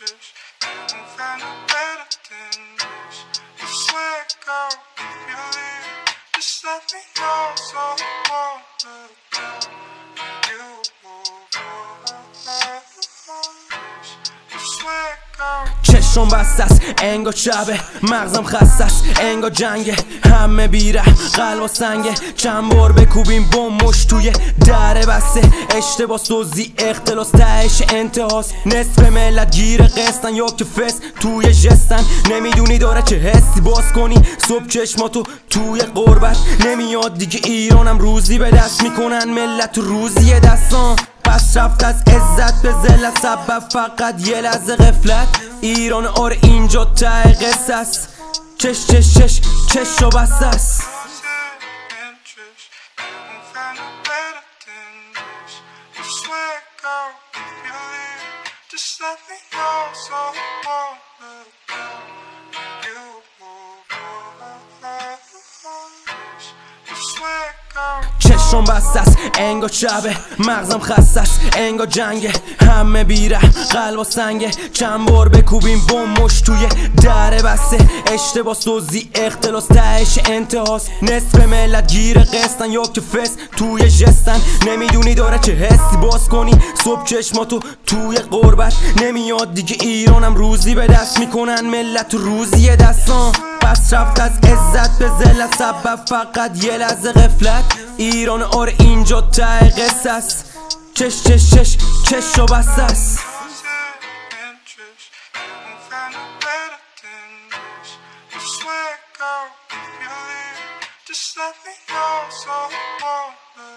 interest. Won't find no better than this. I swear, girl, if you leave, just let me know so I won't look down. You move on. I swear, girl. چشم بسته است انگار شبه، مغزم خسته است انگار جنگه، همه بیره قلب و سنگه، چند بار بکوبیم بمش توی در بسته، اشتباه سوزی اختلاس تهش انتهاست، نصف ملت گیر قسطن یا که فس توی جستن، نمیدونی داره چه حسی باز کنی صبح چشماتو توی قربت، نمیاد دیگه ایرانم روزی به دست میکنن ملت روزی دستان، پس رفت از عزت به ذلت، سبب فقط یه لحظه غفلت، ایران آره اینجا ته قصه است، چش چش چش چش و بسته است. Just let me know so I won't look down. You move on. I swear, girl. چشم بسته است انگار شبه، مغزم خسته است انگار جنگه، همه بیره قلب و سنگه، چند بار بکوبیم بمش توی در بسته، اشتباه سوزی اختلاس تهش انتهاست، نصف ملت گیر قسطن یا که فس توی جستن، نمیدونی داره چه حسی باز کنی صبح چشماتو توی قربت، نمیاد دیگه ایرانم روزی به دست میکنن ملت روزی دستان، پس رفت از عزت به ذلت، سبب فقط یه لحظه غفلت، ایران آره اینجا ته قصه است، چش چش چش چش و بسته است. Just let me know so I won't look